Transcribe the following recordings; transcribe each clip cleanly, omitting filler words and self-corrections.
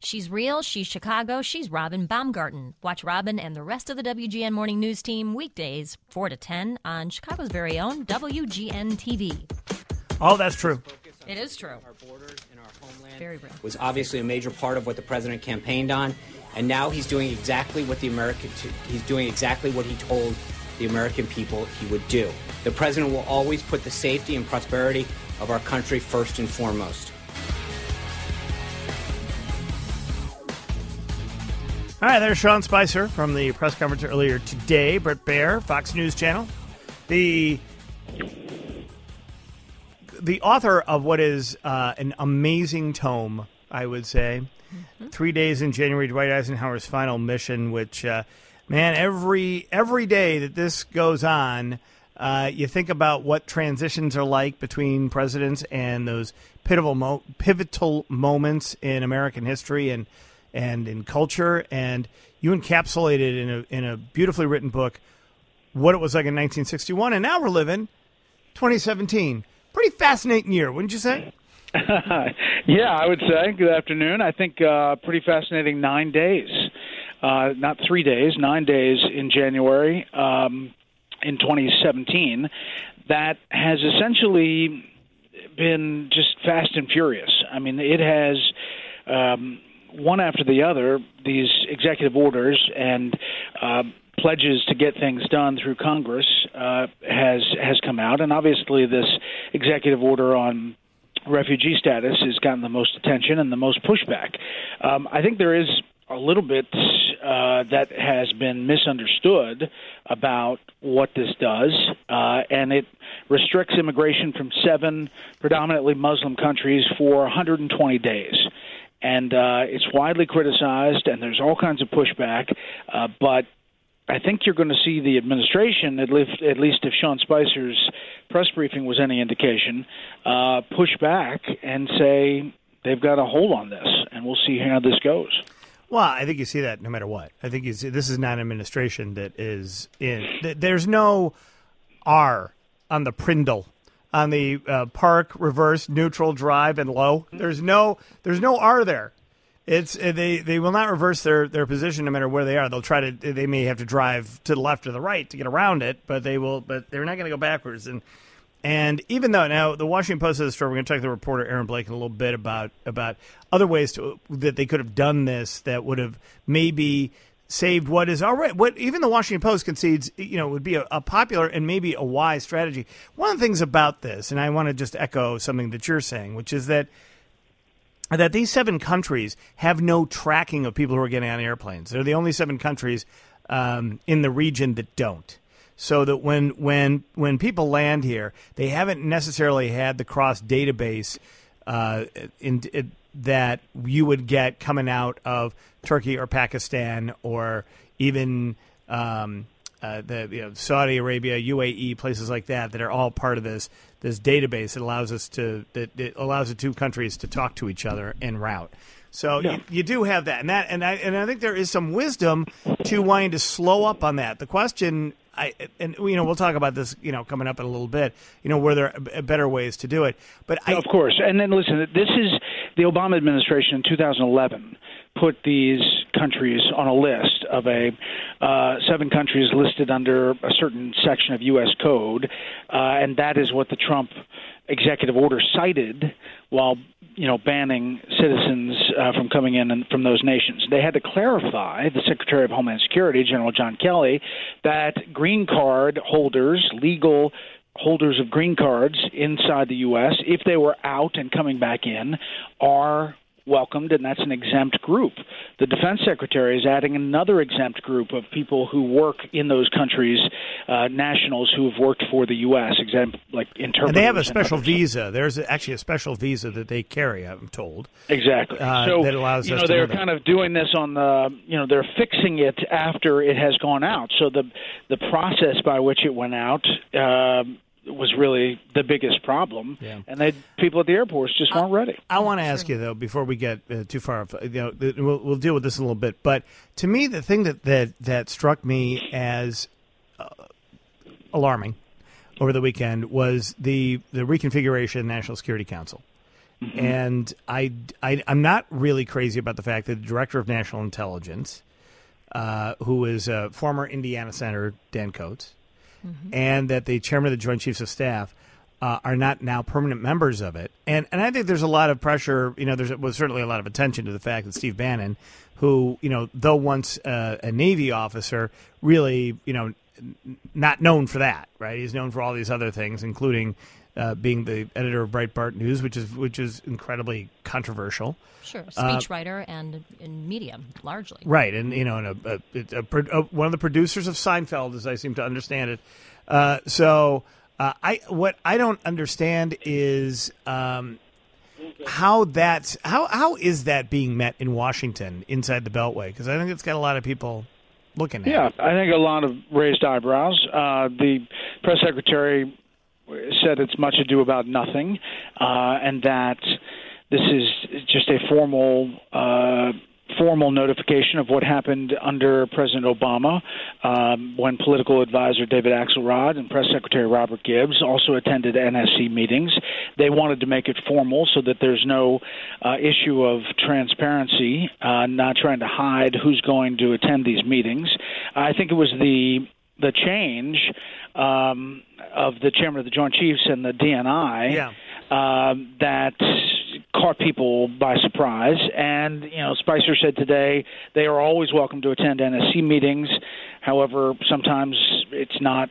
She's real, she's Chicago, she's Robin Baumgarten. Watch Robin and the rest of the WGN Morning News team weekdays 4 to 10 on Chicago's very own WGN TV. Oh, that's true. It is true. Our borders and our homeland Very real. was obviously a major part of what the president campaigned on, and now he's doing exactly what he told the American people he would do. The president will always put the safety and prosperity of our country first and foremost. All right, there's Sean Spicer from the press conference earlier today. Bret Baier, Fox News Channel. The author of what is an amazing tome, I would say, 3 Days in January, Dwight Eisenhower's Final Mission, which, man, every day that this goes on, you think about what transitions are like between presidents and those pivotal moments in American history and in culture, and you encapsulated in a beautifully written book what it was like in 1961, and now we're living 2017. Pretty fascinating year, wouldn't you say? Yeah, I would say. Good afternoon. I think pretty fascinating 9 days, not 3 days, 9 days in January in 2017 that has essentially been just fast and furious. I mean, it has one after the other, these executive orders and pledges to get things done through Congress has come out, and obviously this executive order on refugee status has gotten the most attention and the most pushback. I think there is a little bit that has been misunderstood about what this does, and it restricts immigration from 7 predominantly Muslim countries for 120 days. And it's widely criticized, and there's all kinds of pushback, but I think you're going to see the administration, at least if Sean Spicer's press briefing was any indication, push back and say they've got a hold on this, and we'll see how this goes. Well, I think you see that no matter what. I think you see this is not an administration that is in. There's no R on the Prindle, on the park, reverse, neutral, drive, and low. There's no R there. It's they will not reverse their position no matter where they are. They may have to drive to the left or the right to get around it, but they're not going to go backwards. And even though now the Washington Post has a story, we're going to talk to the reporter Aaron Blake in a little bit about other ways that they could have done this that would have maybe saved what is already what even the Washington Post concedes would be a popular and maybe a wise strategy. One of the things about this, and I want to just echo something that you're saying, which is that these 7 countries have no tracking of people who are getting on airplanes. They're the only 7 countries in the region that don't. So that when people land here, they haven't necessarily had the cross database that you would get coming out of Turkey or Pakistan or even Saudi Arabia, UAE, places like that are all part of this database that allows the 2 countries to talk to each other en route. So yeah. you do have that, and I think there is some wisdom to wanting to slow up on that. The question. We'll talk about this, coming up in a little bit, were there better ways to do it. But of course. And then listen, this is the Obama administration in 2011 put these countries on a list of 7 countries listed under a certain section of U.S. code. And that is what the Trump executive order cited while banning citizens from coming in and from those nations. They had to clarify, the Secretary of Homeland Security, General John Kelly, that green card holders, legal holders of green cards inside the U.S., if they were out and coming back in, are welcomed, and that's an exempt group. The Defense Secretary is adding another exempt group of people who work in those countries, nationals who have worked for the U.S., like interpreters. And they have a special visa. There's actually a special visa that they carry, I'm told. Exactly. So that allows us to they're kind of doing this on the, they're fixing it after it has gone out. So the process by which it went out was really the biggest problem, and people at the airports just weren't ready. I want to ask you, though, before we get too far off, we'll deal with this in a little bit, but to me, the thing that struck me as alarming over the weekend was the reconfiguration of the National Security Council. And I'm not really crazy about the fact that the Director of National Intelligence, who is former Indiana Senator Dan Coats, and that the Chairman of the Joint Chiefs of Staff are not now permanent members of it. And I think there's a lot of pressure. There was certainly a lot of attention to the fact that Steve Bannon, who, though once a Navy officer, really, not known for that, right? He's known for all these other things, including being the editor of Breitbart News, which is incredibly controversial. Sure, speechwriter and in media largely. Right, and one of the producers of Seinfeld, as I seem to understand it. What I don't understand is how is that being met in Washington inside the Beltway? Because I think it's got a lot of people looking at it. Yeah, I think a lot of raised eyebrows. The press secretary said it's much ado about nothing, and that this is just a formal notification of what happened under President Obama, when political advisor David Axelrod and Press Secretary Robert Gibbs also attended NSC meetings. They wanted to make it formal so that there's no issue of transparency, not trying to hide who's going to attend these meetings. I think it was the change of the chairman of the Joint Chiefs and the DNI that caught people by surprise. And, Spicer said today they are always welcome to attend NSC meetings. However, sometimes it's not,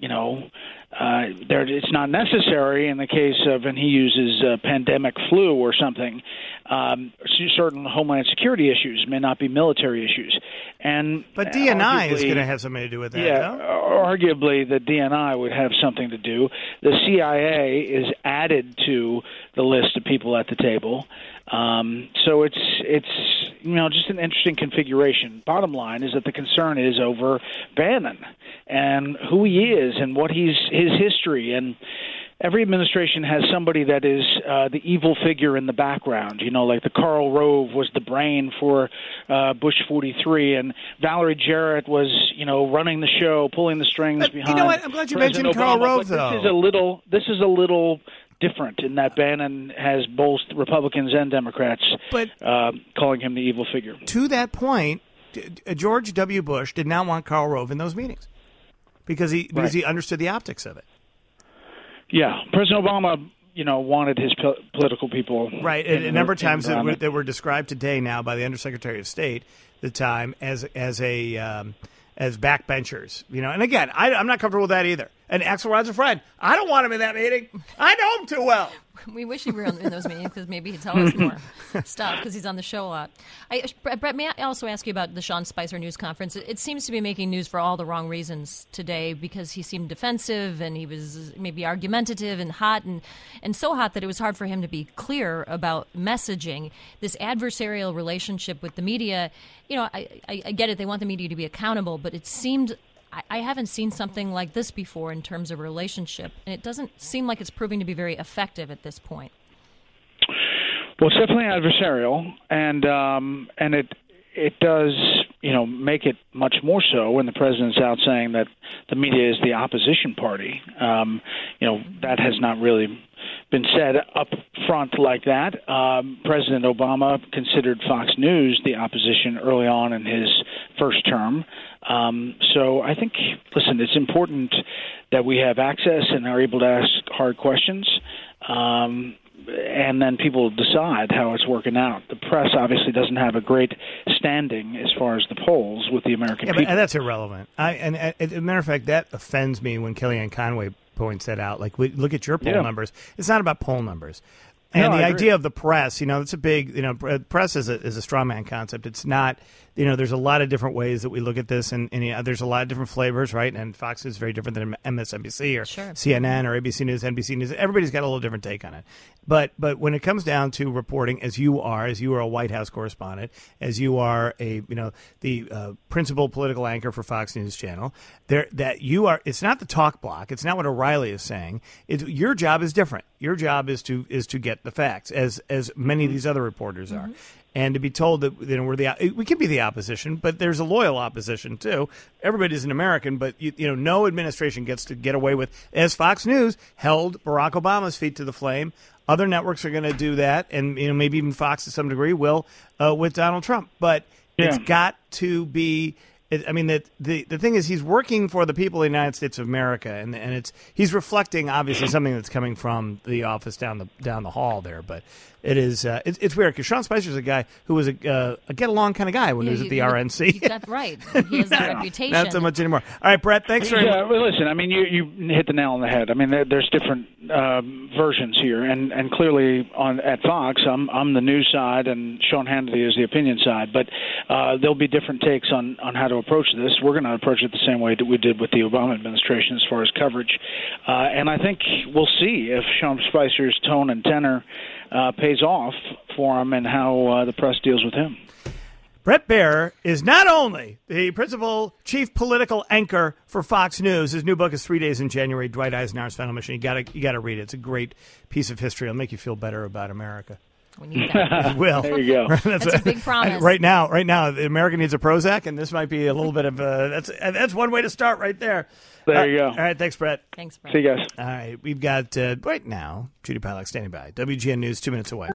it's not necessary in the case of, and he uses pandemic flu or something. Certain homeland security issues may not be military issues. But DNI is going to have something to do with that, no? Arguably the DNI would have something to do. The CIA is added to the list of people at the table. So it's just an interesting configuration. Bottom line is that the concern is over Bannon and who he is and what his history. And every administration has somebody that is the evil figure in the background. Like the Karl Rove was the brain for Bush 43, and Valerie Jarrett was, running the show, pulling the strings behind. You know what? I'm glad you mentioned Karl Rove, though. This is a little different in that Bannon has both Republicans and Democrats calling him the evil figure. To that point, George W. Bush did not want Karl Rove in those meetings because he understood the optics of it. Yeah, President Obama, wanted his political people. Right, and a number of times that were described today now by the Undersecretary of State at the time as backbenchers. And again, I'm not comfortable with that either. And Axelrod's a friend. I don't want him in that meeting. I know him too well. We wish he were in those meetings because maybe he'd tell us more stuff because he's on the show a lot. Brett, may I also ask you about the Sean Spicer news conference? It seems to be making news for all the wrong reasons today because he seemed defensive and he was maybe argumentative and hot and so hot that it was hard for him to be clear about messaging. This adversarial relationship with the media, I get it. They want the media to be accountable, but it seemed I haven't seen something like this before in terms of relationship, and it doesn't seem like it's proving to be very effective at this point. Well, it's definitely adversarial, and it does make it much more so when the president's out saying that the media is the opposition party. That has not really been said up front like that. President Obama considered Fox News the opposition early on in his first term. So I think, listen, it's important that we have access and are able to ask hard questions, and then people decide how it's working out. The press obviously doesn't have a great standing as far as the polls with the American people. But that's irrelevant. As a matter of fact, that offends me when Kellyanne Conway points that out. Like, look at your poll numbers. It's not about poll numbers. And the idea of the press, it's a big, press is a straw man concept. It's not, there's a lot of different ways that we look at this, and there's a lot of different flavors, right? And Fox is very different than MSNBC or CNN or ABC News, NBC News. Everybody's got a little different take on it. But when it comes down to reporting, as you are a White House correspondent, as you are the principal political anchor for Fox News Channel, it's not the talk block. It's not what O'Reilly is saying. Your job is different. Your job is to get the facts, as many of these other reporters are. And to be told that we can be the opposition, but there's a loyal opposition too. Everybody's an American, but no administration gets to get away with, as Fox News held Barack Obama's feet to the flame. Other networks are going to do that, and maybe even Fox to some degree will with Donald Trump. But it's got to be. I mean, the thing is, he's working for the people of the United States of America, and he's reflecting obviously something that's coming from the office down the hall there. But it is it's weird because Sean Spicer's a guy who was a get along kind of guy when he was at the RNC. That's right. He has that reputation. Not so much anymore. All right, Brett. Thanks very much. Yeah, well, listen. I mean, you hit the nail on the head. I mean, there's different versions here, and clearly at Fox, I'm the news side, and Sean Hannity is the opinion side. But there'll be different takes on how to approach this. We're going to approach it the same way that we did with the Obama administration as far as coverage. And I think we'll see if Sean Spicer's tone and tenor pays off for him and how the press deals with him. Bret Baier is not only the principal chief political anchor for Fox News. His new book is 3 Days in January, Dwight Eisenhower's Final Mission. You got to read it. It's a great piece of history. It'll make you feel better about America. We need that. It will. There you go. That's a big promise. Right now, America needs a Prozac, and this might be a little bit of that's one way to start right there. There you go. All right, thanks, Brett. Thanks, Brett. See you guys. All right, we've got right now Judy Pollack standing by. WGN News, 2 minutes away.